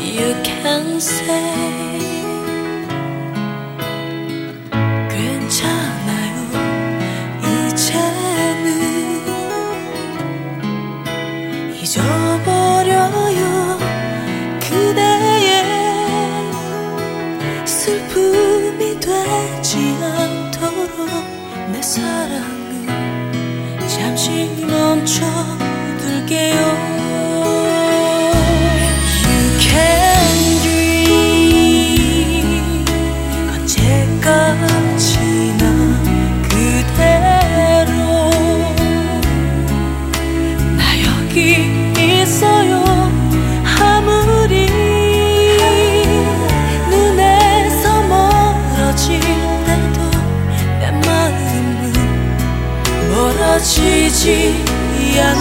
You can say 괜찮아요 이제는 잊어버려요 그대의 슬픔이 되지 않도록 내 사랑은 잠시 멈춰둘게요 You can dream 언제까지나 그대로 나 여기 있어요 아무리 눈에서 멀어질 때도 내 마음은 멀어지지 않아